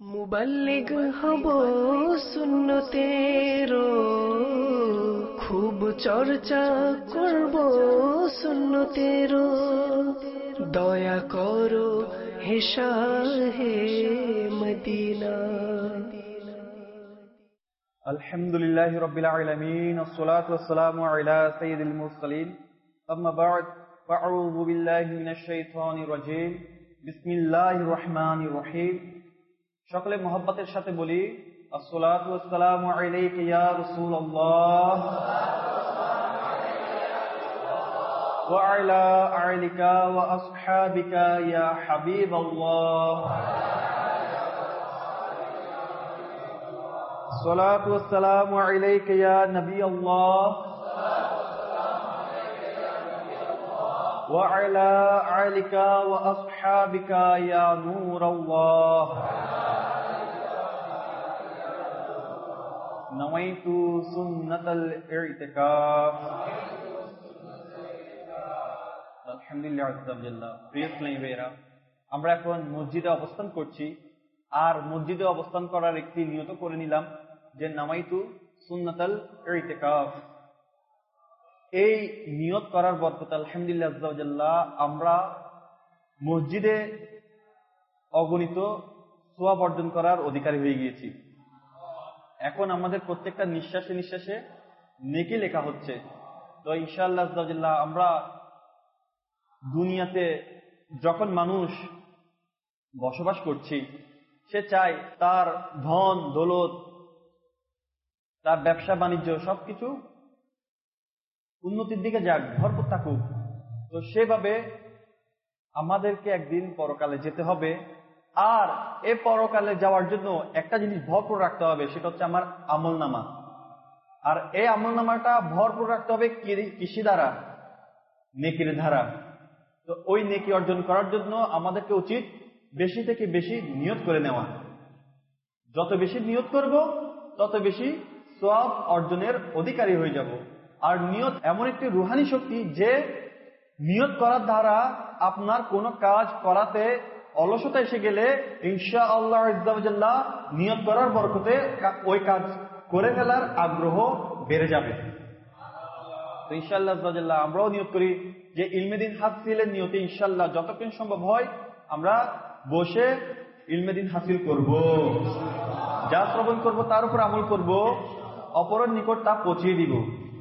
মুবাল্লিগ হব সুন্নতেরো, খুব চর্চা করব সুন্নতেরো। দয়া করো হে শাহে মদিনা। আলহামদুলিল্লাহি রাব্বিল আলামিন, আসসালাতু ওয়াসসালামু আলা সাইয়্যিদিল মুরসালিন, আম্মা বা'দ, ফাআউযু বিল্লাহি মিনাশ শাইতানির রাজীম। বিসমিল্লাহির রহমানির রহিম। সকলে মুহাব্বতের সাথে বলি, আসসালাতু ওয়াসসালামু আলাইকা ইয়া রাসূলুল্লাহ ওয়া আলা আলিকা ওয়া আসহাবিকা ইয়া হাবিবাল্লাহ। আসসালাতু ওয়াসসালামু আলাইকা ইয়া নবিয়াল্লাহ ওয়া আলা আলিকা ওয়া আসহাবিকা ইয়া নূরাল্লাহ। নাওয়াইতু সুন্নাতাল ইতিকাফ। আলহামদুলিল্লাহ আযজাল্লাহ। প্রিয় ভাইরা, আমরা এখন মসজিদে অবস্থান করছি, আর মসজিদে অবস্থান করার একটি নিয়ত করে নিলাম যে নাওয়াইতু সুন্নাতাল ইতিকাফ। এই নিয়ত করার বরকতে আলহামদুলিল্লাহ আযজাল্লাহ আমরা মসজিদে অগণিত সওয়াব অর্জন করার অধিকারী হয়ে গিয়েছি। এখন আমাদের প্রত্যেকটা নিঃশ্বাসে নিঃশ্বাসে নেকি লেখা হচ্ছে। তো ইনশাআল্লাহ আযজাল্লাহ আমরা দুনিয়াতে যখন মানুষ বসবাস করছি, সে চায় তার ধন দৌলত, তার ব্যবসা বাণিজ্য সবকিছু উন্নতির দিকে যাক, ভরপুর থাকুক। তো সেভাবে আমাদেরকে একদিন পরকালে যেতে হবে, আর এ পরকালে যাওয়ার জন্য একটা জিনিস ভরপুর রাখতে হবে, সেটা হচ্ছে আমার আমলনামা। আর এই আমলনামাটা ভরপুর রাখতে হবে কৃষি দ্বারা, নেকির ধারা। তো ওই নেকি অর্জন করার জন্য আমাদেরকে উচিত বেশি থেকে বেশি নিয়ত করে নেওয়া। যত বেশি নিয়ত করব তত বেশি সওয়াব অর্জনের অধিকারী হয়ে যাব। আর নিয়ত এমন একটি রুহানি শক্তি যে নিয়ত করার দ্বারা আপনার কোনো কাজ করাতে অলসতা এসে গেলে ইনশাআল্লাহ আযজা ওয়া জাল্লা নিয়ত করার বরকতে ওই কাজ করে ফেলার আগ্রহ বেড়ে যাবে। তো ইনশাআল্লাহ আযজা ওয়া জাল্লা আমরাও নিয়ত করি যে ইলমে দ্বীন হাসিলের নিয়তে ইনশাআল্লাহ যতক্ষণ সম্ভব হয় আমরা বসে ইলমে দ্বীন হাসিল করব, যা শ্রবণ করব তার উপর আমল করব, অপরের নিকট তা পৌঁছিয়ে দিব।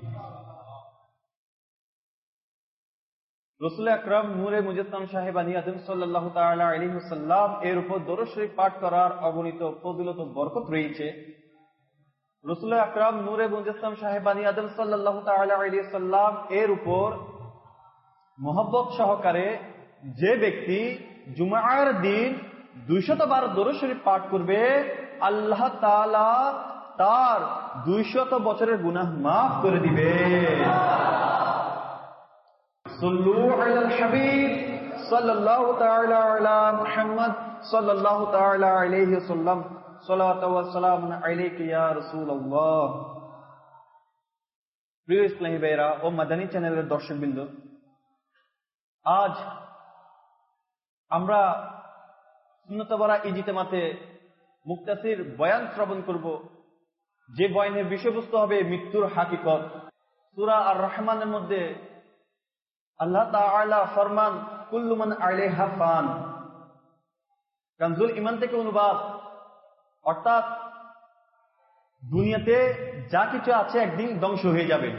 রাসূল আকরাম নূরে মুজাসসাম সাহেবানী আদম সাল্লাল্লাহু তাআলা আলাইহি ওয়াসাল্লাম এর উপর দরুদ শরীফ পাঠ করার অগণিত ফজিলত ও বরকত রয়েছে। রাসূল আকরাম নূরে মুজাসসাম সাহেবানী আদম সাল্লাল্লাহু তাআলা আলাইহি ওয়াসাল্লাম এর উপর মহব্বত সহকারে যে ব্যক্তি জুমার দিন 200 বার দরুদ শরীফ পাঠ করবে, আল্লাহ তাআলা তার 200 বছরের গুনাহ মাফ করে দিবে। সাল্লু আলাল হাবিব সাল্লাল্লাহু তাআলা আলা মুহাম্মদ সাল্লাল্লাহু তাআলা আলাইহি ওয়াসাল্লাম। সালাতু ওয়া সালামু আলাইকা ইয়া রাসূলুল্লাহ। প্রিয় ইসলামী ভাইরা ও মাদানী চ্যানেলের দর্শকবৃন্দ, আজ আমরা সুন্নত বরা ইজতিমাতে মুক্তাসির বয়ান শ্রবণ করব, যে বয়ানের বিষয়বস্তু হবে মৃত্যুর হাকিকত। সূরা আর রহমানের মধ্যে আল্লাহ তাআলা ফরমান, কুল্লু মান আলাইহা ফান। কানজুল ঈমান থেকে অনুবাদ, অর্থাৎ দুনিয়াতে যা কিছু আছে একদিন ধ্বংস হয়ে যাবে।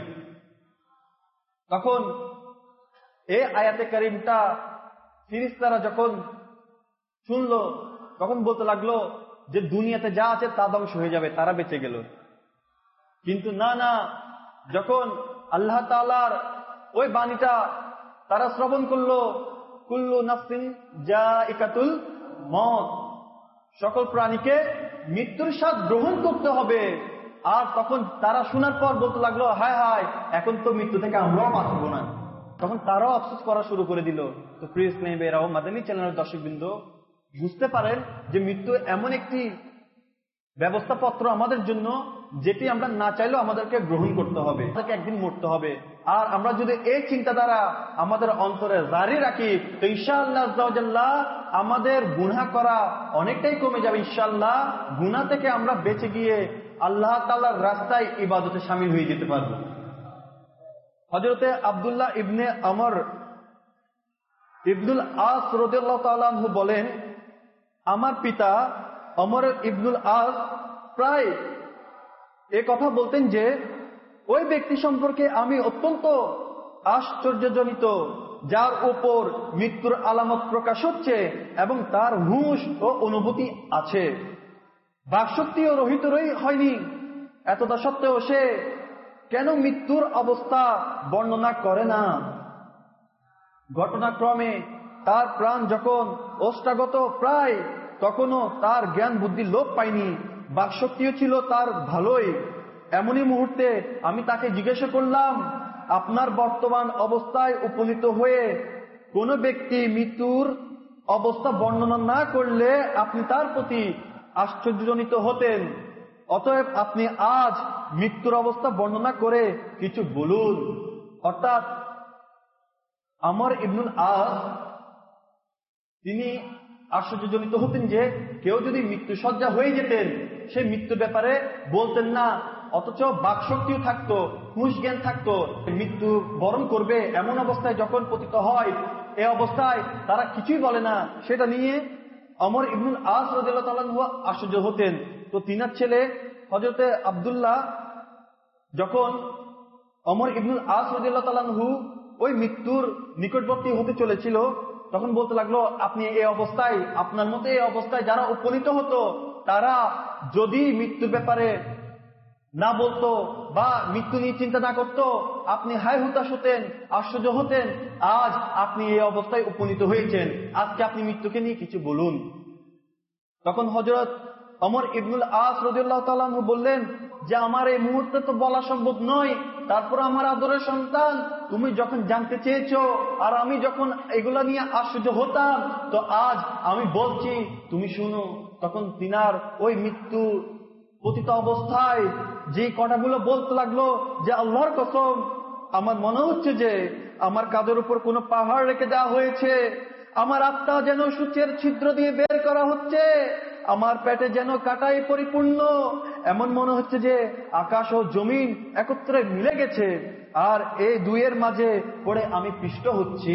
তখন এই আয়াতে কারিমটা ফেরেশতারা যখন শুনলো, তখন বলতে লাগলো যে দুনিয়াতে যা আছে তা ধ্বংস হয়ে যাবে, তারা বেঁচে গেল। কিন্তু না না, যখন আল্লাহ তাআলার ওই বাণীটা তারা শ্রবণ করলো, কুল্লু নাফসিন জাইকাতুল মউত, সকল প্রাণীকে মৃত্যুর স্বাদ গ্রহণ করতে হবে। আর তখন তারা শোনার পর বলতে লাগলো, হায় হায়, এখন তো মৃত্যু থেকে আমরাও বাঁচবো না। তখন তারাও আফসোস করা শুরু করে দিল। তো প্রিয় ইসলামী ভাইরা ও মাদানী চ্যানেলের দর্শকবৃন্দ, বুঝতে পারেন যে মৃত্যু এমন একটি ব্যবস্থাপত্র আমাদের জন্য যেটি আমরা না চাইলেও আমাদেরকে গ্রহণ করতে হবে, তাকে একদিন মরতে হবে। আর আমরা যদি এই চিন্তাধারা আমাদের অন্তরে জারি রাখি তো ইনশাআল্লাহ আল্লাহ আমাদের গুনাহ করা অনেকটাই কমে যাবে। ইনশাআল্লাহ গুনাহ থেকে আমরা বেঁচে গিয়ে আল্লাহ তাআলার রাস্তায় ইবাদতে শামিল হয়ে যেতে পারবো। হযরতে আব্দুল্লাহ ইবনে আমর ইবনুল আস রাদিয়াল্লাহু তাআলা আনহু বলেন, আমার পিতা ওমর ইবনুল আস প্রায় এ কথা বলতেন যে ওই ব্যক্তি সম্পর্কে আমি অত্যন্ত আশ্চর্যজনিত যার উপর মৃত্যুর আলামত প্রকাশ হচ্ছে এবং তার হুঁশ ও অনুভূতি আছে, বাকশক্তিও রহিত হয়নি, এতটা সত্ত্বেও সে কেন মৃত্যুর অবস্থা বর্ণনা করে না? ঘটনাক্রমে তার প্রাণ যখন ওষ্ঠাগত প্রায় তখনও তার জ্ঞান বুদ্ধি লোপ পায়নি, বাকশক্তিও ছিল তার ভালোই। এমনই মুহূর্তে আমি তাকে জিজ্ঞাসা করলাম, আপনার বর্তমান অবস্থায় উপনীত হয়ে কোন ব্যক্তি মৃত্যুর অবস্থা বর্ণনা না করলে আপনি তার প্রতি আশ্চর্যজনিত হতেন, অতএব আপনি আজ মৃত্যুর অবস্থা বর্ণনা করে কিছু বলুন। অর্থাৎ আমর ইবনুল আস তিনি আশ্চর্যজনিত হতেন যে কেউ যদি মৃত্যু সজ্জা হয়ে যেতেন সে মৃত্যুর ব্যাপারে বলতেন না, অথচ বাকশক্তিও থাকতো, হুঁশ জ্ঞান থাকতো, মৃত্যু বরণ করবে এমন অবস্থায় যখন পতিত হয় এই অবস্থায় তারা কিছুই বলে না। সেটা নিয়ে ওমর ইবনুল আস রাদিয়াল্লাহু তাআলা আনহু আশ্চর্য হতেন। তো তিনার ছেলে হযরতে আব্দুল্লাহ যখন ওমর ইবনুল আস রাদিয়াল্লাহু তাআলা আনহু ওই মৃত্যুর নিকটবর্তী হতে চলেছিল তখন বলতে লাগলো, আপনি এই অবস্থায়, আপনার মতো এই অবস্থায় যারা উপনীত হতো তারা যদি মৃত্যুর ব্যাপারে না বলতো বা মৃত্যু নিয়ে চিন্তা না করতো আপনি হায় হুতাশ হতেন, আশ্চর্য হতেন। আজ আপনি এই অবস্থায় উপনীত হয়েছেন, আজকে আপনি মৃত্যুকে নিয়ে কিছু বলুন। তখন হযরত ওমর ইবনুল আস রাদিয়াল্লাহু তাআলা আনহু বললেন যে আমার এই মুহূর্তে তো বলা সম্ভব নয়, তারপর আমার আদরের সন্তান তুমি যখন জানতে চেয়েছো আর আমি যখন এগুলা নিয়ে আশ্চর্য হতাম তো আজ আমি বলছি তুমি শুনো। তখন তিনার ওই মৃত্যু পতিত অবস্থায় যে কথাগুলো বলতে লাগলো যে আল্লাহর কসম আমার মনে হচ্ছে যে আমার কাঁধের উপর কোনো পাহাড় রেখে দেওয়া হয়েছে, আমার আত্মা যেন সূচের ছিদ্র দিয়ে বের করা হচ্ছে, আমার পেটে যেন কাঁটায় পরিপূর্ণ, এমন মনে হচ্ছে যে আকাশ ও জমিন একত্রে মিলে গেছে আর এই দুইয়ের মাঝে পড়ে আমি পিষ্ট হচ্ছি।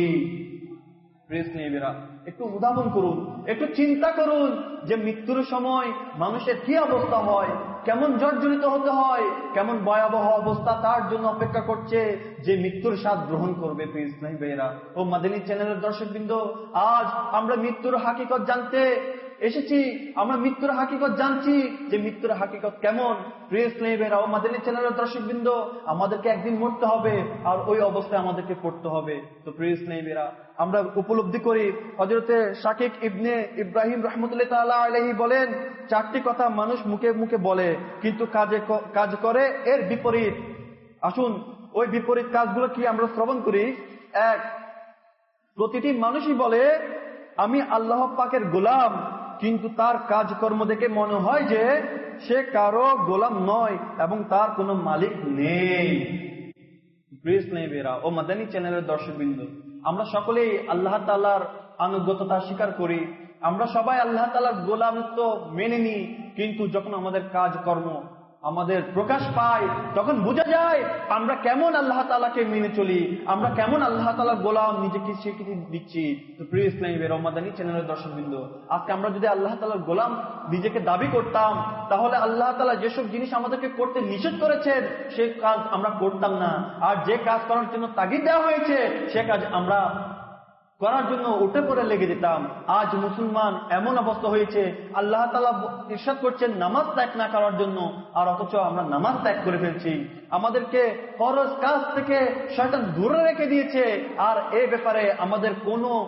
একটু উদাহরণ করুন, একটু চিন্তা করুন যে মৃত্যুর সময় মানুষের কি অবস্থা হয়, কেমন জর্জরিত হতে হয়, কেমন ভয়াবহ অবস্থা তার জন্য অপেক্ষা করছে যে মৃত্যুর স্বাদ গ্রহণ করবে। প্রিয় ইসলামী ভাইয়েরা ও মাদানী চ্যানেলের দর্শকবৃন্দ, আজ আমরা মৃত্যুর হাকিকত জানতে এসেছি, আমরা মৃত্যুর হাকিকত জানছি যে মৃত্যুর হাকিকত কেমন। প্রিয় ইসলামী ভাইয়েরা ও মাদানী চ্যানেলের দর্শকবৃন্দ, আমাদেরকে একদিন মরতে হবে আর ওই অবস্থায় আমাদেরকে পড়তে হবে। তো প্রিয় ইসলামী ভাইয়েরা আমরা উপলব্ধি করি হযরতে শাকিক ইবনে ইব্রাহিম রাহমাতুল্লাহি তাআলা আলাইহি বলেন, চারটি কথা মানুষ মুখে মুখে বলে কিন্তু কাজ করে এর বিপরীত। আসুন ওই বিপরীত কাজগুলো কি আমরা শ্রবণ করি। এক, প্রতিটি মানুষই বলে আমি আল্লাহ পাকের গোলাম, কিন্তু তার কাজকর্ম দেখে মনে হয় যে সে কারো গোলাম নয় এবং তার কোনো মালিক নেই। প্রিয় ইসলামী ভাইয়েরা ও মাদানী চ্যানেলের দর্শকবৃন্দ, আমরা সকলেই আল্লাহ তাআলার আনুগত্যতা স্বীকার করি, আমরা সবাই আল্লাহ তাআলার গোলামিত্ব মেনে নিই, কিন্তু যখন আমাদের কাজকর্ম আমাদের প্রকাশ পায় তখন বোঝা যায় আমরা কেমন আল্লাহ তাআলাকে মেনে চলি, আমরা কেমন আল্লাহ তাআলার গোলাম নিজেকে স্বীকৃতি দিচ্ছি। তো প্রিয় ইসলামী ভাইয়েরা ও মাদানী চ্যানেলের দর্শকবৃন্দ, আজকে আমরা যদি আল্লাহ তাআলার গোলাম নিজেকে দাবি করতাম তাহলে আল্লাহ তাআলা যেসব জিনিস আমাদেরকে করতে নিষেধ করেছেন সে কাজ আমরা করতাম না, আর যে কাজ করার জন্য তাগিদ দেওয়া হয়েছে সে কাজ আমরা করার জন্য উঠে পড়ে লেগে যেতাম। আজ মুসলমান এমন অবস্থা হয়েছে আল্লাহ তাআলা ইরশাদ করছেন নামাজ ত্যাগ না করার জন্য, আর অথচ আমরা নামাজ ত্যাগ করে ফেলছি। আমাদেরকে ফরজ কাজ থেকে শয়তান দূরে রেখে দিয়েছে আর এই ব্যাপারে আমাদের কোনো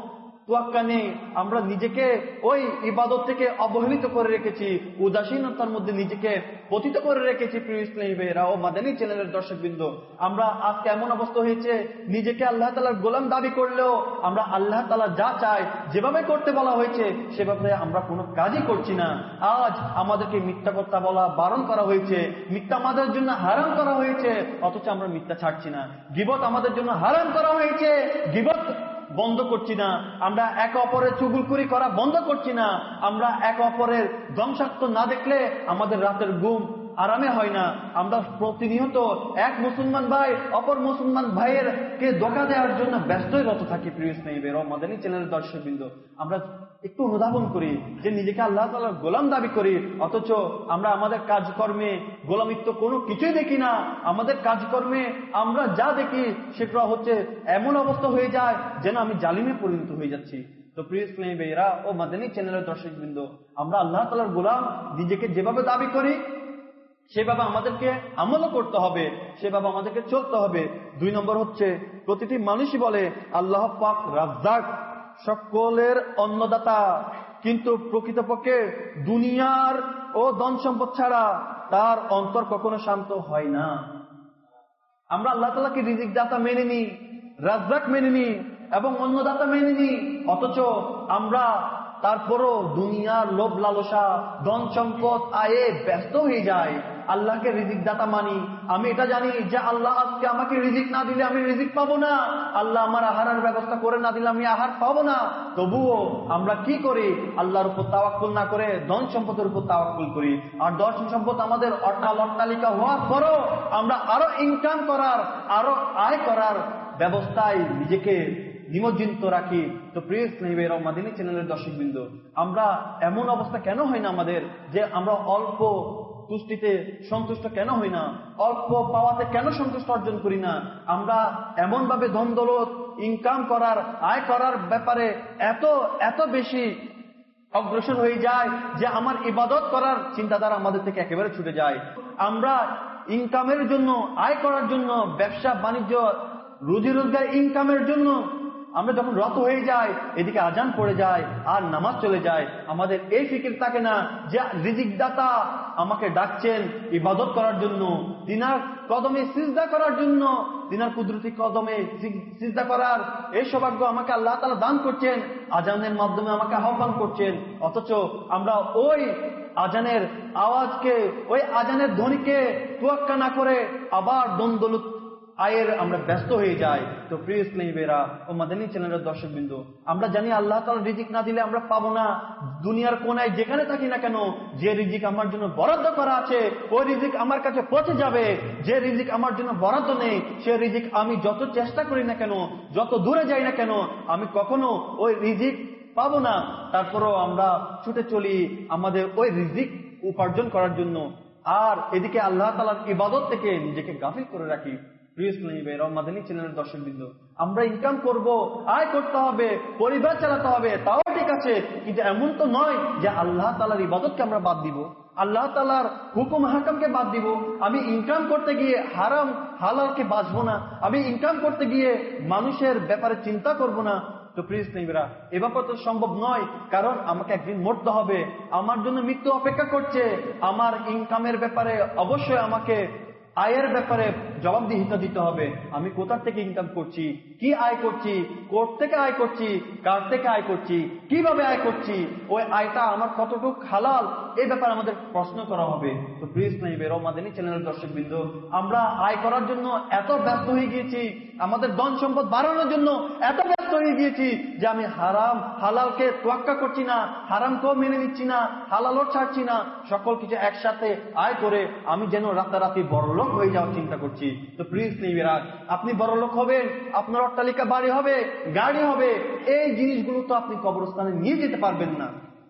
তোয়াক্কা নেই, আমরা নিজেকে ওই ইবাদত থেকে অবহেলিত করে রেখেছি, উদাসীনতার মধ্যে নিজেকে পতিত করে রেখেছি। প্রিয় ইসলামী ভাইয়েরা ও মাদানী চ্যানেলের দর্শকবৃন্দ, আমরা আজকে এমন অবস্থা হয়েছে, নিজেকে আল্লাহ তাআলার গোলাম দাবি করলেও আমরা আল্লাহ তাআলা যা চাই যেভাবে করতে বলা হয়েছে সেভাবে আমরা কোনো কাজই করছি না। আজ আমাদেরকে মিথ্যা কথা বলা বারণ করা হয়েছে, মিথ্যা আমাদের জন্য হারাম করা হয়েছে, অথচ আমরা মিথ্যা ছাড়ছি না। গীবত আমাদের জন্য হারাম করা হয়েছে, গীবত বন্ধ করছি না। আমরা একে অপরের চুগলখড়ি করা বন্ধ করছি না। আমরা একে অপরের ধ্বংসাত্ম না দেখলে আমাদের রাতের ঘুম আরামে হয় না। আমরা প্রতিনিয়ত এক মুসলমান ভাই অপর মুসলমান ভাইয়ের কে ধোঁকা দেওয়ার জন্য ব্যস্তই রত থাকি। প্রিয় ইসলামী ভাইয়েরা ও মাদানী চ্যানেলের দর্শকবৃন্দ, আমরা একটু অনুধাবন করি যে নিজেকে আল্লাহ তাআলার গোলাম দাবি করি, অথচ আমরা আমাদের কাজকর্মে গোলামিত্ব কোনো কিছুই দেখি না। আমাদের কাজকর্মে আমরা যা দেখি সেটা হচ্ছে এমন অবস্থা হয়ে যায় যেন আমি জালিমে পরিণত হয়ে যাচ্ছি। তো প্রিয় ইসলামী ভাইয়েরা ও মাদানী চ্যানেলের দর্শকবৃন্দ, আমরা আল্লাহ তাআলার গোলাম নিজেকে যেভাবে দাবি করি সেভাবে আমাদেরকে আমলও করতে হবে, সেভাবে আমাদেরকে চলতে হবে। 2 নম্বর হচ্ছে, প্রতিটি মানুষই বলে আল্লাহ পাক রাজ্জাক, সকলের অন্নদাতা, কিন্তু প্রকৃতপক্ষে দুনিয়ার ও ধন সম্পদ ছাড়া তার অন্তর কখনো শান্ত হয় না। আমরা আল্লাহ তাআলাকে রিজিক দাতা মেনে নিই, রাজ্জাক মেনে নিই এবং অন্নদাতা মেনে নিই, অথচ আমরা তারপরও দুনিয়ার লোভ লালসা ধন সম্পদ আয়ে ব্যস্ত হয়ে যায়। আল্লাহকে রিজিক দাতা মানি, আমি এটা জানি যে আল্লাহ আজকে আমাকে রিজিক না দিলে আমি রিজিক পাবো না, আল্লাহ আমার আহারের ব্যবস্থা করে না দিলে আমি আহার পাবো না। তবুও আমরা কি করি? আল্লাহর উপর তাওয়াক্কুল না করে ধন সম্পদের উপর তাওয়াক্কুল করি। আর ধন সম্পদ আমাদের অট্টালিকা হওয়ার পরও আমরা আরো ইনকাম করার, আরো আয় করার ব্যবস্থায় নিজেকে নিমজ্জিত রাখি। তো প্রিয় ইসলামী ভাইয়েরা ও মাদানী চ্যানেলের দর্শকবৃন্দ, আমরা এমন অবস্থা কেন হয় না আমাদের যে আমরা অল্প তুষ্টিতে সন্তুষ্ট কেন হই না? অল্প পাওয়াতে কেন সন্তুষ্ট অর্জন করি না? আমরা এমন ভাবে ধন দৌলত ইনকাম করার, আয় করার ব্যাপারে এত বেশি অগ্রসর হয়ে যায় যে আমার ইবাদত করার চিন্তাধারা আমাদের থেকে একেবারে ছুটে যায়। আমরা ইনকামের জন্য, আয় করার জন্য, ব্যবসা বাণিজ্য রুজি রোজগার ইনকামের জন্য আমরা যখন রত হয়ে যাই, এদিকে আজান পড়ে যায় আর নামাজ চলে যায়। আমাদের এই ফিকির থাকে না যে রিজিক দাতা আমাকে ডাকছেন ইবাদত করার জন্য, তিনার কদমে সিজদা করার জন্য, তিনার কুদরতি কদমে সিজদা করার এই সৌভাগ্য আমাকে আল্লাহ তাআলা দান করছেন, আজানের মাধ্যমে আমাকে আহ্বান করছেন। অথচ আমরা ওই আজানের আওয়াজকে, ওই আজানের ধ্বনিকে তোয়াক্কা না করে আবার দ্বন্দ্বলুত আয়ের আমরা ব্যস্ত হয়ে যাই। তো প্রিয় ইসলামী ভাইয়েরা ও মাদানী চ্যানেলের দর্শকবৃন্দ, আমরা জানি আল্লাহ তাআলা রিজিক না দিলে আমরা পাবো না। দুনিয়ার কোনায় যেখানে থাকি না কেন, যে রিজিক আমার জন্য বরাদ্দ করা আছে ওই রিজিক আমার কাছে পৌঁছে যাবে। যে রিজিক আমার জন্য বরাদ্দ নেই সে রিজিক আমি যত চেষ্টা করি না কেন, যত দূরে যাই না কেন, আমি কখনো ওই রিজিক পাবো না। তারপরও আমরা ছুটে চলি আমাদের ওই রিজিক উপার্জন করার জন্য, আর এদিকে আল্লাহ তাআলার ইবাদত থেকে নিজেকে গাফিল করে রাখি। প্রিয় ইসলামী ভাইয়েরা ও মাদানী চ্যানেলের দর্শকবৃন্দ, আমরা ইনকাম করব, আয় করতে হবে, পরিবার চালাতে হবে, তাও ঠিক আছে, কিন্তু এমন তো নয় যে আল্লাহ তাআলার ইবাদতকে আমরা বাদ দিব, আল্লাহ তাআলার হুকুম হাকামকে বাদ দিব। আমি ইনকাম করতে গিয়ে হারাম হালালকে বাঁচবো না, আমি ইনকাম করতে গিয়ে মানুষের ব্যাপারে চিন্তা করব না। তো প্রিয় ইসলামী ভাইয়েরা, এ ব্যাপার তো সম্ভব নয়, কারণ আমাকে একদিন মরতে হবে, আমার জন্য মৃত্যু অপেক্ষা করছে। আমার ইনকামের ব্যাপারে অবশ্যই আমাকে আয়ের ব্যাপারে জবাবদিহিতা দিতে হবে। আমি কোথা থেকে ইনকাম করছি, কি আয় করছি, কোথা থেকে আয় করছি, কার থেকে আয় করছি, কিভাবে আয় করছি, ওই আয়টা আমার কতটুকু হালাল, এই ব্যাপারে আমাদের প্রশ্ন করা হবে। তো প্রিয় ইসলামী ভাইয়েরা ও মাদানী চ্যানেলের দর্শকবৃন্দ, আমরা আয় করার জন্য এত ব্যস্ত হয়ে গিয়েছি, আমাদের ধন সম্পদ বাড়ানোর জন্য এত ব্যস্ত হয়ে গিয়েছি যে আমি হারাম হালালকে তোয়াক্কা করছি না, হারামকেও মেনে নিচ্ছি না, হালালও ছাড়ছি না, সকল কিছু একসাথে আয় করে আমি যেন রাতারাতি বড়লোক হয়ে যাওয়ার চিন্তা করছি। তো প্রিয় ইসলামী ভাইয়েরা, আপনি বড়লোক হবেন, আপনার অট্টালিকা বাড়ি হবে, গাড়ি হবে, এই জিনিসগুলো তো আপনি কবরস্থানে নিয়ে যেতে পারবেন না।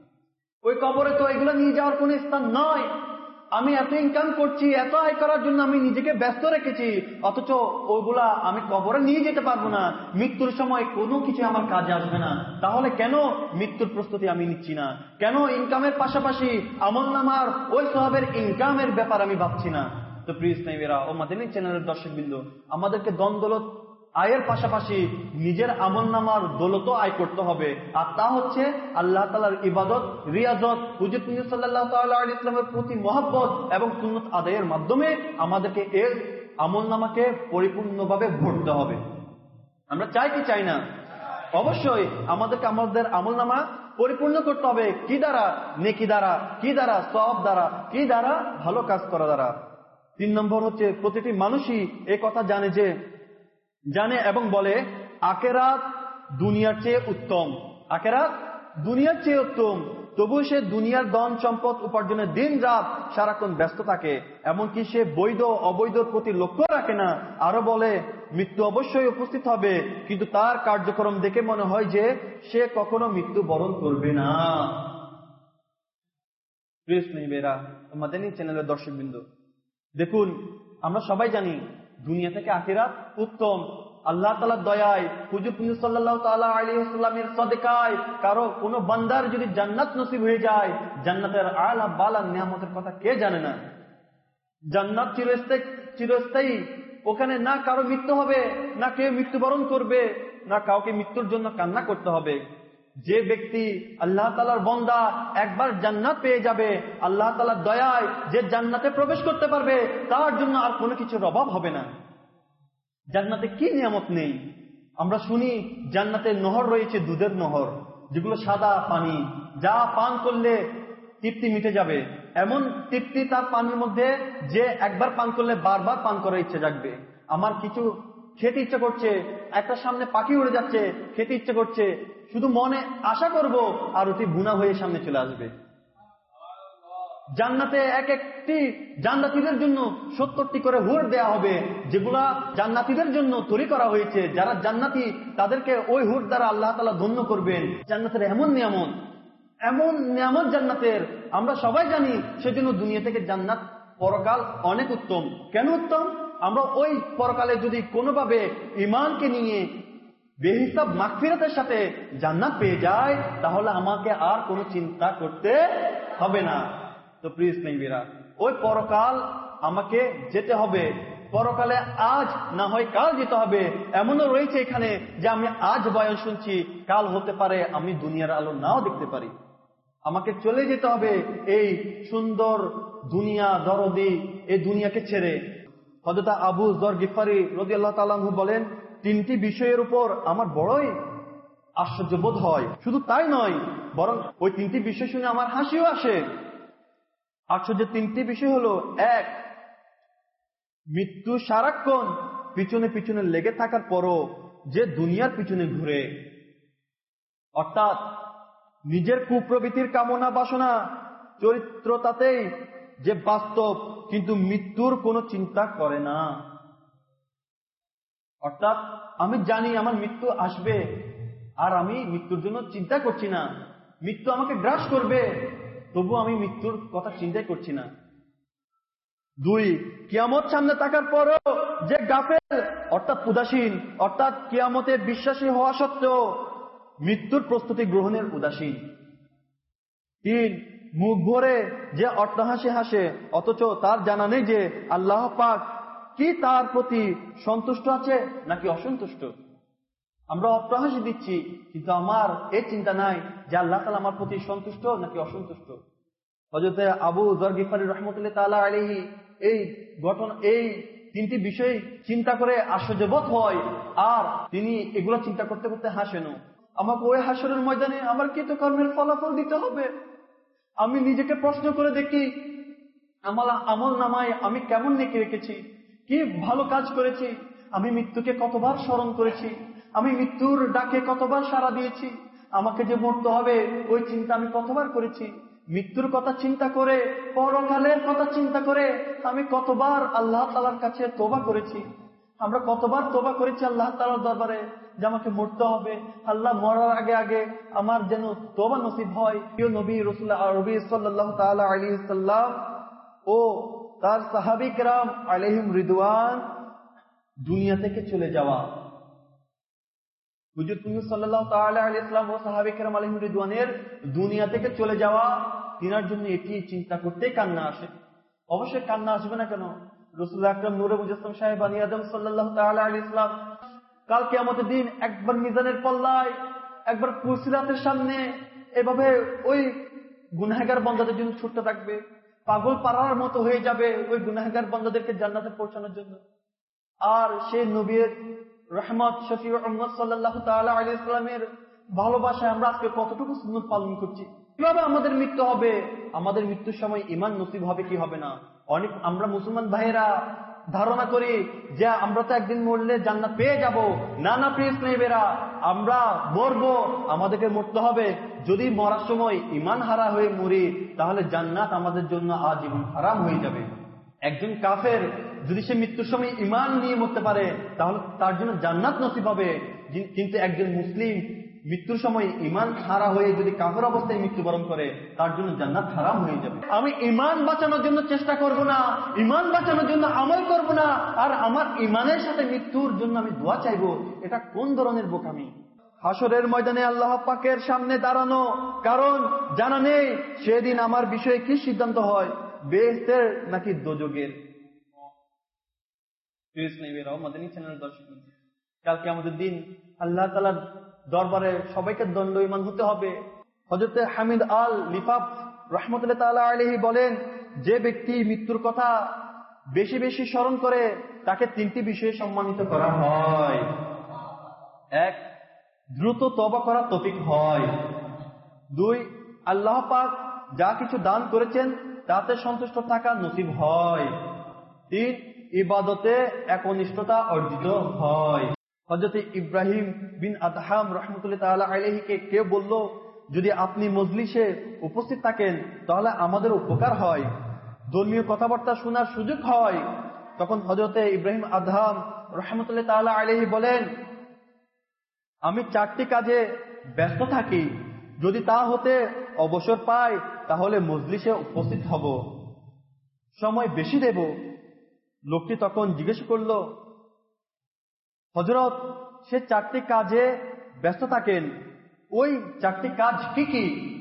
ওই কবরে তো এগুলো নিয়ে যাওয়ার কোন স্থান নয়। আমি এত ইনকাম করছি, এত আয় করার জন্য আমি নিজেকে ব্যস্ত রেখেছি, অথচ ওইগুলা আমি কবরে নিয়ে যেতে পারবো না। মৃত্যুর সময় কোনো কিছু আমার কাজে আসবে না। তাহলে কেন মৃত্যুর প্রস্তুতি আমি নিচ্ছি না? কেন ইনকামের পাশাপাশি আমলনামার ওই সওয়াবের ইনকামের ব্যাপার আমি ভাবছি না? তো প্রিয় ইসলামী ভাইয়েরা ও মাদানী চ্যানেলের দর্শকবৃন্দ, আমাদেরকে দ্বন্দ্বলত আয়ের পাশাপাশি নিজের আমলনামার দৌলতও আয় করতে হবে। আর তা হচ্ছে আল্লাহ তাআলার ইবাদত, রিয়াজত, হুজুর সাল্লাল্লাহু তাআলা আলাইহি ওয়াসাল্লামের প্রতি মহব্বত এবং সুন্নত আদায়ের মাধ্যমে আমাদেরকে এর আমলনামাকে পরিপূর্ণভাবে ভরতে হবে। আমরা চাই কি চাই না? অবশ্যই আমাদেরকে আমাদের আমলনামা পরিপূর্ণ করতে হবে। কি দ্বারা? নেকি দ্বারা। কি দ্বারা? সওয়াব দ্বারা। কি দ্বারা? ভালো কাজ করা দ্বারা। 3 নম্বর হচ্ছে প্রতিটি মানুষই এই কথা জানে এবং বলে আখিরাত দুনিয়ার চেয়ে উত্তম। আখিরাত দুনিয়ার চেয়ে উত্তম। তবু সে দুনিয়ার ধন সম্পদ উপার্জনের দিন রাত সারাক্ষণ ব্যস্ত থাকে, এমনকি সে বৈধ অবৈধর প্রতি লক্ষ্য রাখে না। আরো বলে মৃত্যু অবশ্যই উপস্থিত হবে, কিন্তু তার কার্যক্রম দেখে মনে হয় যে সে কখনো মৃত্যু বরণ করবে না। মাদানী চ্যানেলের দর্শকবৃন্দ, দেখুন আমরা সবাই জানি দুনিয়া থেকে আখিরাত উত্তম। আল্লাহ তাআলার দয়ায়, হুজুর সাল্লাল্লাহু তাআলা আলাইহি ওয়াসাল্লামের সাদকায় কারো কোনো বান্দার যদি জান্নাত নসিব হয়ে যায়, জান্নাতের আলা বালা নিয়ামতের কথা কে জানে না? জান্নাত চিরস্থায়ী। ওখানে না কারো মৃত্যু হবে, না কেউ মৃত্যুবরণ করবে, না কাউকে মৃত্যুর জন্য কান্না করতে হবে। যে ব্যক্তি আল্লাহ তাআলার বান্দা একবার জান্নাত পেয়ে যাবে, আল্লাহ তাআলার দয়ায় যে জান্নাতে প্রবেশ করতে পারবে, তার জন্য আর কোনো কিছুর অভাব হবে না। জান্নাতে কি নিয়ামত নেই? আমরা শুনি জান্নাতে নহর রয়েছে, দুধের নহর, যেগুলো সাদা পানি, যা পান করলে তৃপ্তি মিটে যাবে। এমন তৃপ্তি তার পানির মধ্যে যে একবার পান করলে বারবার পান করার ইচ্ছে জাগবে। আমার কিছু খেতে ইচ্ছে করছে, একটা সামনে পাখি উড়ে যাচ্ছে, খেতে ইচ্ছে করছে, শুধু মনে আশা করব আর ওটি বুনা হয়ে সামনে চলে আসবে। জান্নাতে এক একটি জান্নাতীদের জন্য 70টি করে হুর দেয়া হবে, যেগুলা জান্নাতীদের জন্য তৈরি করা হয়েছে। যারা জান্নাতি তাদেরকে ওই হুর দ্বারা আল্লাহ তাআলা ধন্য করবেন। জান্নাতের এমন নিয়ামত জান্নাতের আমরা সবাই জানি। সেজন্য দুনিয়া থেকে জান্নাত পরকাল অনেক উত্তম। কেন উত্তম? আমরা ওই পরকালে যদি কোনোভাবে ঈমানকে নিয়ে বেহিসাব মাগফিরাতের সাথে জান্নাত পেয়ে যায়, তাহলে আমাকে আর কোনো চিন্তা করতে হবে না। তো প্রিয় ইসলামীরা, ওই পরকাল আমাকে যেতে হবে। পরকালে আজ না হয় কাল যেতে হবে। এমনও রয়েছে এখানে যে আমি আজ বয়ান শুনছি, কাল হতে পারে আমি দুনিয়ার আলো নাও দেখতে পারি। আমাকে চলে যেতে হবে এই সুন্দর দুনিয়া দরদি এই দুনিয়াকে ছেড়ে। হযরত আবু যর গিফারি রাদিয়াল্লাহু তাআলা আনহু বলেন, 3টি বিষয়ের উপর আমার বড়ই আশ্চর্য বোধ হয়। শুধু তাই নয়, বরং ওই 3টি বিষয় শুনে আমার হাসিও আসে। আশ্চর্যের 3টি বিষয় হলো, 1, মৃত্যু সারাক্ষণ পিছনে পিছনে লেগে থাকার পরও যে দুনিয়ার পিছনে ঘুরে, অর্থাৎ নিজের কুপ্রবৃত্তির কামনা বাসনা চরিত্রতাতেই যে বাস্তব, কিন্তু মৃত্যুর কোনো চিন্তা করে না। অর্থাৎ আমি জানি আমার মৃত্যু আসবে, আর আমি মৃত্যুর জন্য চিন্তা করছি না। মৃত্যু আমাকে গ্রাস করবে, তবু আমি মৃত্যুর কথা চিন্তাই করছি না। 2, কিয়ামত সামনে থাকার পরও যে গাফেল অর্থাৎ উদাসীন, অর্থাৎ কিয়ামতে বিশ্বাসী হওয়া সত্ত্বেও মৃত্যুর প্রস্তুতি গ্রহণের উদাসীন। 3, মুখ ভরে যে অট্টহাসি হাসে, অথচ তার জানা নেই যে আল্লাহ পাক কি তার প্রতি সন্তুষ্ট আছে নাকি অসন্তুষ্ট। আমরা অট্টহাসি দিচ্ছি, কিন্তু আমার এই চিন্তা নাই যে আল্লাহ তাআলা আমার প্রতি সন্তুষ্ট নাকি অসন্তুষ্ট। হযরত আবু যর গিফারি রাহমাতুল্লাহ তাআলা আলাইহি এই 3টি বিষয় চিন্তা করে আশ্চর্যবোধ হয়, আর তিনি এগুলো চিন্তা করতে করতে হাসেন। আমাকে ওই হাসরের ময়দানে আমার কৃতকর্মের ফলাফল দিতে হবে। আমি নিজেকে প্রশ্ন করে দেখি, আমার আমল নামায় আমি কেমন নেকি রেখেছি, কি ভালো কাজ করেছি, আমি মৃত্যুকে কতবার স্মরণ করেছি, আমি মৃত্যুর ডাকে কতবার সাড়া দিয়েছি, আমাকে যে মরতে হবে ওই চিন্তা আমি কতবার করেছি, মৃত্যুর কথা চিন্তা করে, পরকালের কথা চিন্তা করে আমি কতবার আল্লাহ তাআলার কাছে তওবা করেছি। আমরা কতবার তওবা করেছি আল্লাহ তাআলার দরবারে যে আমাকে মরতে হবে, আল্লাহ মরার আগে আগে আমার যেন তওবা নসিব হয়। প্রিয় নবী রাসূলুল্লাহ আরবি সাল্লাল্লাহু তাআলা আলাইহি সাল্লাম ও তার সাহাবী কিরাম আলাইহিম রিদওয়ান দুনিয়া থেকে চলে যাওয়া, হুজুর সাল্লাল্লাহু তাআলা আলাইহি সাল্লাম ও সাহাবী কিরাম আলাইহিম রিদওয়ানের দুনিয়া থেকে চলে যাওয়া, তিনার জন্য এটি চিন্তা করতেই কান্না আসে। অবশ্যই কান্না আসবে না কেন? রাসূল আকরাম নূরে মুজাসসাম সাহেব আলী আদম সাল্লাল্লাহু তাআলা আলাইহি সাল্লাম কাল কিয়ামতের দিন একবার মিজানের পাল্লায়, একবার পুলসিরাতের সামনে এভাবে ওই গুনাহগার বান্দাদের জন্য ছুটতে থাকবে, পাগল পাড়ার মতো হয়ে যাবে ওই গুনাহগার বান্দাদেরকে জান্নাতে পৌঁছানোর জন্য। আর সেই নবীর রহমত শফিউর উম্মত সাল্লাল্লাহু তাআলা আলাইহি ওয়াসাল্লামের ভালোবাসায় আমরা আজকে কতটুকু সুন্নাত পালন করছি। কিভাবে আমাদের মৃত্যু হবে? আমাদের মৃত্যুর সময় ঈমান নসিব হবে কি হবে না? অনেক আমরা মুসলমান ভাইয়েরা ধারণা করি যে আমরা তো একদিন মরলে জান্নাত পেয়ে যাব। না না প্রিয় স্নেহিরা, আমরা মরবো, আমাদেরকে মরতে হবে। যদি মরার সময় ঈমান হারা হয়ে মরি, তাহলে জান্নাত আমাদের জন্য আজীবন হারাম হয়ে যাবে। একজন কাফের যদি সে মৃত্যুর সময় ঈমান নিয়ে মরতে পারে, তাহলে তার জন্য জান্নাত নসিব হবে। কিন্তু একজন মুসলিম মৃত্যুর সময় ঈমান হারা হয়ে যদি কাফের অবস্থায় মৃত্যুবরণ করে, তার জন্য জান্নাত হারাম হয়ে যাবে। আমি ঈমান বাঁচানোর জন্য চেষ্টা করব না, ঈমান বাঁচানোর জন্য আমল করব না, আর আমার ঈমানের সাথে মৃত্যুর জন্য আমি দোয়া চাইবো, এটা কোন ধরনের বোকামি? হাসরের ময়দানে আল্লাহ পাকের সামনে দাঁড়ানো, কারণ জানা নেই সেদিন আমার বিষয়ে কি সিদ্ধান্ত হয়, বেহেশতের নাকি দোজখের। মাদানী চ্যানেলের দর্শক, কালকে আমাদের দিন আল্লাহ তাআলার দরবারে সবাইকে দণ্ডায়মান হতে হবে। হযরত হামিদ আল লিফাফ রাহমাতুল্লাহ তাআলা আলাইহি বলেন, যে ব্যক্তি মৃত্যুর কথা বেশি বেশি স্মরণ করে তাকে তিনটি বিষয়ে সম্মানিত করা হয়। এক, দ্রুত তওবা করার তৌফিক হয়। দুই, আল্লাহ পাক যা কিছু দান করেছেন তাতে সন্তুষ্ট থাকা নসিব হয়। তিন, ইবাদতে একনিষ্ঠতা অর্জিত হয়। হযরত ইব্রাহিম বিন আদহাম রাহমাতুল্লাহ তাআলা আলাইহিকে কেউ বলল, যদি আপনি মজলিসে উপস্থিত থাকেন তাহলে আমাদের উপকার হয়, ধর্মীয় কথাবার্তা শোনার সুযোগ হয়। তখন হযরত ইব্রাহিম আদহাম রাহমাতুল্লাহ তাআলা আলাইহি বলেন, আমি 4টি কাজে ব্যস্ত থাকি, যদি তা হতে অবসর পাই তাহলে মজলিসে উপস্থিত হব, সময় বেশি দেব। লোকটি তখন জিজ্ঞেস করল, হযরত, সে 4টি কাজে ব্যস্ত থাকেন, ওই 4টি কাজ কি কি?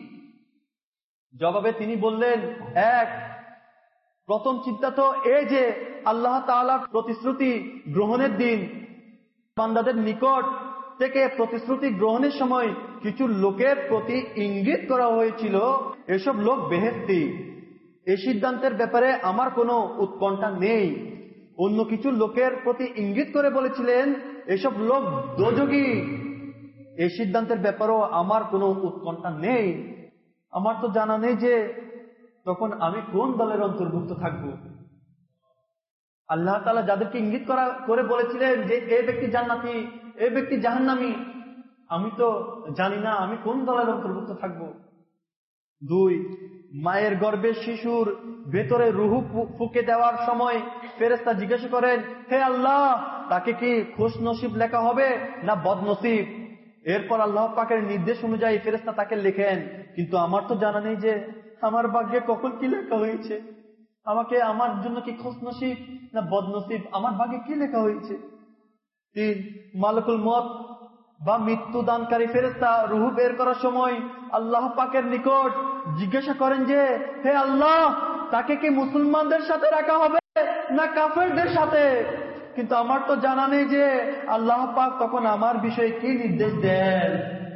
জবাবে তিনি বললেন, এক, প্রথম চিন্তা তো এই যে আল্লাহ তাআলার প্রতিশ্রুতি গ্রহণের দিন। বান্দাদের নিকট থেকে প্রতিশ্রুতি গ্রহণের সময় কিছু লোকের প্রতি ইঙ্গিত করা হয়েছিল, এসব লোক বেহেশতি। এই সিদ্ধান্তের ব্যাপারে আমার কোনো উৎকণ্ঠা নেই। অন্য কিছু লোকের প্রতি ইঙ্গিত করে বলেছিলেন, এসব লোক দোজখী। এই সিদ্ধান্তের ব্যাপারেও আমার কোনো উৎকণ্ঠা নেই। আমার তো জানা নেই যে তখন আমি কোন দলের অন্তর্ভুক্ত থাকব। আল্লাহ তাআলা যাদেরকে ইঙ্গিত করে বলেছিলেন যে এই ব্যক্তি জান্নাতি, এই ব্যক্তি জাহান্নামী, আমি তো জানি না আমি কোন দলের অন্তর্ভুক্ত থাকব। দুই, মায়ের গর্ভে শিশুর ভেতরে রুহু ফুঁকে দেওয়ার সময় ফেরেশতা জিজ্ঞাসা করেন, হে আল্লাহ, তাকে কি খুশ নসিব লেখা হবে না বদনসিব? এরপর আল্লাহ পাকের নির্দেশ অনুযায়ী ফেরেশতা তাকে লেখেন, কিন্তু আমার তো জানা নেই যে আমার ভাগ্যে কখন কি লেখা হয়েছে, আমাকে আমার জন্য কি খুশ নসিব না বদনসিব, আমার ভাগ্যে কি লেখা হয়েছে। তিন, মালাকুল মউত বা মৃত্যু দানকারী ফেরেশতা রূহ বের করার সময় আল্লাহ পাকের নিকট জিজ্ঞাসা করেন যে, হে আল্লাহ, তাকে কি মুসলমানদের সাথে রাখা হবে না কাফেরদের সাথে? কিন্তু আমার তো জানা নেই যে আল্লাহ পাক তখন আমার বিষয়ে কি নির্দেশ দেন।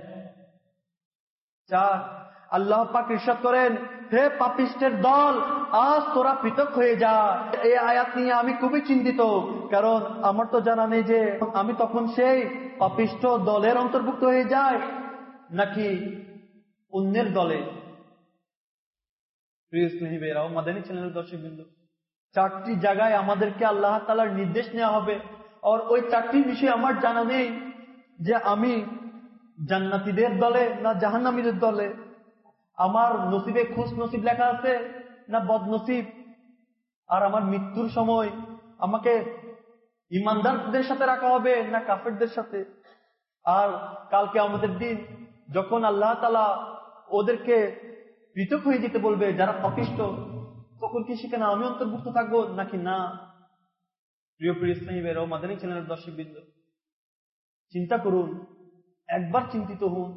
চার, আল্লাহ পাক ইরশাদ করেন, হে পাপিষ্টের দল, আজ তোরা পৃথক হয়ে যা। এই আয়াত নিয়ে আমি খুবই চিন্তিত, কারণ আমার তো জানা নেই যে আমি তখন সেই পাপিষ্ঠ দলের অন্তর্ভুক্ত হয়ে যাই নাকি অন্যের দলে। প্রিয় স্নেহী ভাইরাও, মাদানী চ্যানেলের দর্শকবৃন্দ, 4টি জায়গায় আমাদেরকে আল্লাহ তাআলার নির্দেশ নেওয়া হবে, আর ওই 4টির বিষয়ে আমার জানা নেই যে আমি জান্নাতীদের দলে না জাহান্নামীদের দলে, আমার নসিবে খুশ নসিব লেখা আছে না বদনসিব, আর আমার মৃত্যুর সময় আমাকে ইমানদারদের সাথে রাখা হবে না কাফেরদের সাথে। আর কালকে আমাদের দিন যখন আল্লাহ তাআলা ওদেরকে পৃথক হয়ে যেতে বলবে যারা পাপিষ্ঠ, তখন কি সেখানে আমি অন্তর্ভুক্ত থাকবো নাকি না? প্রিয় ইসলামী ভাইরাও, মাদানী চ্যানেলের দর্শকবৃন্দ, চিন্তা করুন, একবার চিন্তিত হন।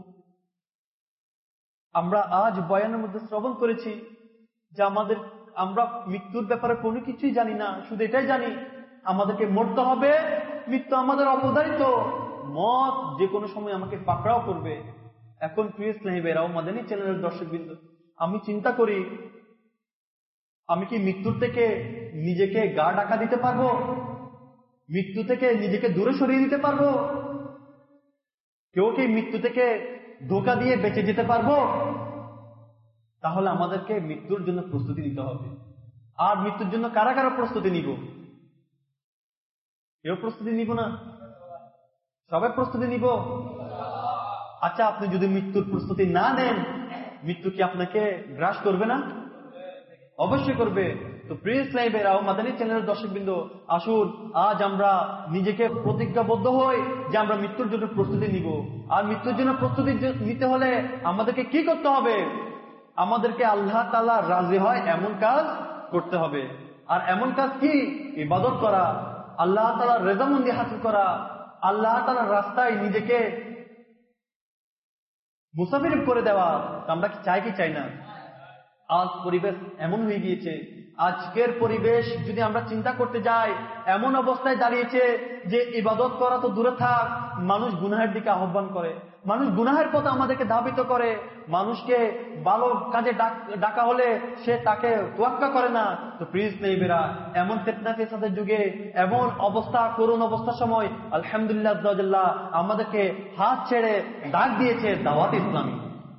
আমরা আজ বয়ানের মধ্যে শ্রবণ করেছি যে আমরা মৃত্যুর ব্যাপারে কোনো কিছুই জানি না, শুধু এটাই জানি আমাদেরকে মরতে হবে, মৃত্যু আমাদের অবধারিত। মত যে কোনো সময় আমাকে পাকড়াও করবে। এখন প্রিয় ইসলামী ভাইরাও, মাদানী চ্যানেলের দর্শকবৃন্দ, আমি চিন্তা করি, আমি কি মৃত্যুর থেকে নিজেকে গা ঢাকা দিতে পারবো? মৃত্যু থেকে নিজেকে দূরে সরিয়ে দিতে পারবো? কেউ কি মৃত্যু থেকে ধোঁকা দিয়ে বেঁচে যেতে পারবো? তাহলে আমাদেরকে মৃত্যুর জন্য প্রস্তুতি নিতে হবে। আর মৃত্যুর জন্য কারা কারা প্রস্তুতি নিব? কেউ প্রস্তুতি নিব না? সবাই প্রস্তুতি নিব? আচ্ছা, আপনি যদি মৃত্যুর প্রস্তুতি না নেন, মৃত্যু কি আপনাকে গ্রাস করবে না? অবশ্যই করবে। তো প্রিয় ইসলামী ভাইরাও, মাদানী চ্যানেলের দর্শকবৃন্দ, আসুন আজ আমরা নিজেকে প্রতিজ্ঞাবদ্ধ হই যে আমরা মৃত্যুর জন্য প্রস্তুতি নিব। আর মৃত্যুর জন্য প্রস্তুতি নিতে হলে আমাদেরকে কি করতে হবে? আমাদেরকে আল্লাহ তাআলা রাজি হয় এমন কাজ করতে হবে। আর এমন কাজ কি? ইবাদত করা, আল্লাহ তাআলার রেজামন্দি হাসিল করা, আল্লাহ তাআলার রাস্তায় নিজেকে মুসাফির করে দেওয়া। আমরা কি চাই কি চাই না? আজ পরিবেশ এমন হয়ে গিয়েছে, আজকের পরিবেশ যদি আমরা চিন্তা করতে যাই, এমন অবস্থায় দাঁড়িয়েছে যে ইবাদত করা তো দূরে থাক, মানুষ গুনাহের দিকে আহ্বান করে, মানুষ গুনাহের পথে আমাদেরকে ধাবিত করে। মানুষকে ভালো কাজে ডাকা হলে সে তাকে তোয়াক্কা করে না। তো প্লিজ নেইবেরা, এমন ফিতনা ফিসাদের যুগে, এমন অবস্থা, করুণ অবস্থার সময় আলহামদুলিল্লাহ আল্লাহ আমাদেরকে হাত ছেড়ে ডাক দিয়েছে দাওয়াত ইসলামী।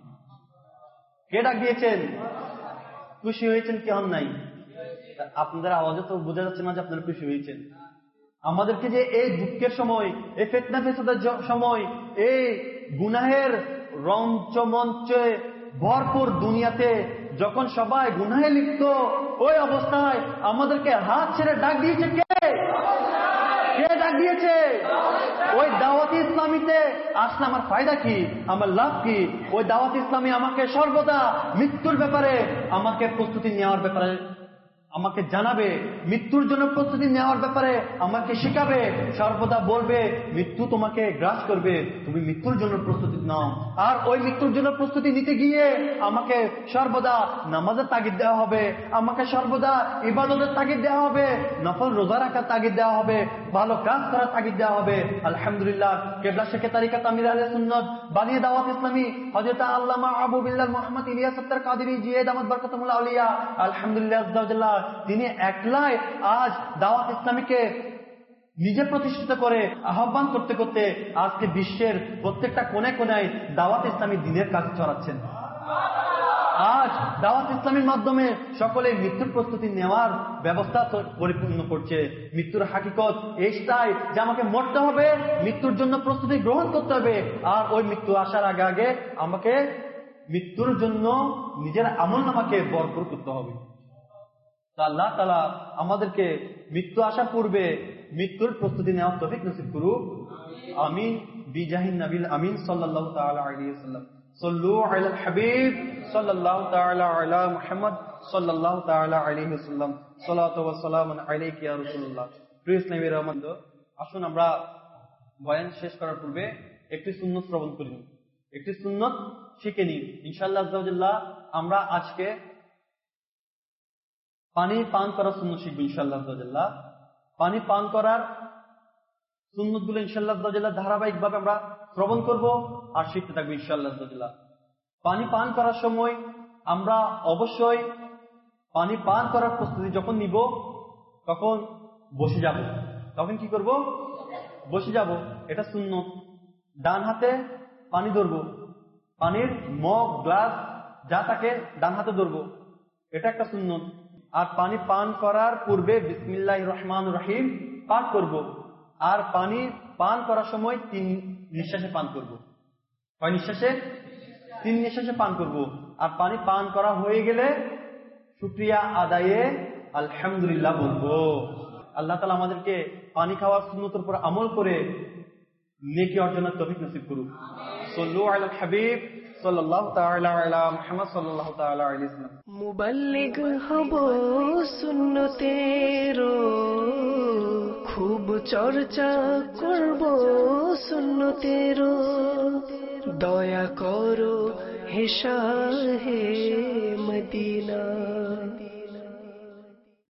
কে ডাক দিয়েছেন? খুশি হয়েছেন কি হন নাই? আপনাদের আওয়াজে তো বোঝা যাচ্ছে না যে আপনারা খুশি হয়েছেন। আমাদেরকে যে এই দুঃখের সময়, এই ফিতনা ফিসাদের সময়, এই গুনাহের রঞ্চমঞ্চে ভরপুর দুনিয়াতে যখন সবাই গুনাহে লিপ্ত, ওই অবস্থায় আমাদেরকে হাত ছেড়ে ডাক দিয়েছে কে? কে ডাক দিয়েছে? ওই দাওয়াত ইসলামীতে আসলে আমার ফায়দা কি, আমার লাভ কি? ওই দাওয়াত ইসলামী আমাকে সর্বদা মৃত্যুর ব্যাপারে আমাকে প্রস্তুতি নেওয়ার ব্যাপারে আমাকে জানাবে, মৃত্যুর জন্য প্রস্তুতি নেওয়ার ব্যাপারে আমাকে শিখাবে, সর্বদা বলবে মৃত্যু তোমাকে গ্রাস করবে, তুমি মৃত্যুর জন্য প্রস্তুতি নাও। আর ওই মৃত্যুর জন্য প্রস্তুতি নিতে গিয়ে আমাকে সর্বদা নামাজের তাগিদ দেওয়া হবে, আমাকে সর্বদা ইবাদতের তাগিদ দেওয়া হবে, নফল রোজা রাখার তাগিদ দেওয়া হবে, ভালো কাজ করার তাগিদ দেওয়া হবে। আলহামদুলিল্লাহ, কেবলা শেখে তারিকাত আমির আহলে সুন্নাত বানিয়ে দাওয়াত ইসলামী হযরত আল্লামা আবু বিল্লাল মুহাম্মদ ইলিয়াস আত্তার কাদেরী জিয়াদ আহমদ বরকতুল আউলিয়া আলহামদুলিল্লাহ, তিনি একলাই আজ দাওয়াত ইসলামীকে নিজে প্রতিষ্ঠিত করে আহ্বান করতে করতে আজকে বিশ্বের প্রত্যেকটা কোনায় কোনায় দাওয়াত ইসলামী দ্বীনের কাজ চড়াচ্ছেন। আজ দাওয়াত ইসলামীর মাধ্যমে সকলে মৃত্যুর প্রস্তুতি নেওয়ার ব্যবস্থা পরিপূর্ণ করছে। মৃত্যুর হাকিকত এইটাই যে আমাকে মরতে হবে, মৃত্যুর জন্য প্রস্তুতি গ্রহণ করতে হবে। আর ওই মৃত্যু আসার আগে আগে আমাকে মৃত্যুর জন্য নিজের আমলনামাকে ভরপুর করতে হবে। আল্লাহ তাআলা আমাদেরকে মৃত্যু আসার পূর্বে মৃত্যুর প্রস্তুতি নেওয়ার তৌফিক নসিব করুক। আমিন। বিজাহিন নবিল আমিন সাল্লাল্লাহু তাআলা আলাইহি ওয়াসাল্লাম। সাল্লু আলাল হাবিব সাল্লাল্লাহু তাআলা আলা মুহাম্মদ সাল্লাল্লাহু তাআলা আলাইহি ওয়াসাল্লাম। সালাতু ওয়া সালামুন আলাইকা ইয়া রাসূলুল্লাহ। প্রিয় ইসলামী রহমানদ, আসুন আমরা বয়ান শেষ করার পূর্বে একটি সুন্নাত শ্রবণ করি, একটি সুন্নাত শিখে নিই। ইনশাআল্লাহ আযওয়াজাল্লাহ আমরা আজকে পানি পান করার সুন্নাত শিখব ইনশাআল্লাহ আযওয়াজাল্লাহ। পানি পান করার সুন্নাতগুলো ইনশাআল্লাহ আযওয়াজাল্লাহ ধারাবাহিকভাবে আমরা শ্রবণ করব আর শিখতে থাকবো ইনশাআল্লাহ আযওয়াজাল্লাহ। পানি পান করার সময় আমরা অবশ্যই পানি পান করার প্রস্তুতি যখন নিব তখন বসে যাব। তখন কি করব? বসে যাব। এটা সুন্নাত। ডান হাতে পানি ধরব, পানির মগ গ্লাস যা থাকে ডান হাতে ধরব, এটা একটা সুন্নাত। আর পানি পান করার পূর্বে বিসমিল্লাহির রহমানির রহিম পাঠ করব। আর পানি পান করার সময় 3 নিঃশ্বাসে পান করব। কয় নিঃশ্বাসে? 3 নিঃশ্বাসে পান করব। আর পানি পান করা হয়ে গেলে শুকরিয়া আদায়ে আলহামদুলিল্লাহ বলবো। আল্লাহ তাআলা আমাদেরকে পানি খাওয়ার সুন্নতের উপর আমল করে নেকি অর্জনের তৌফিক নসিব করুক। সাল্লু আলাল হাবিব সাল্লাল্লাহু তাআলা আলা মুহাম্মদ সাল্লাল্লাহু তাআলা আলাইহি ওয়াসাল্লাম। মুবাল্লিগ হব সুন্নতের, খুব চর্চা করব সুন্নতের। দয়া করো হে শাহে মদিনা।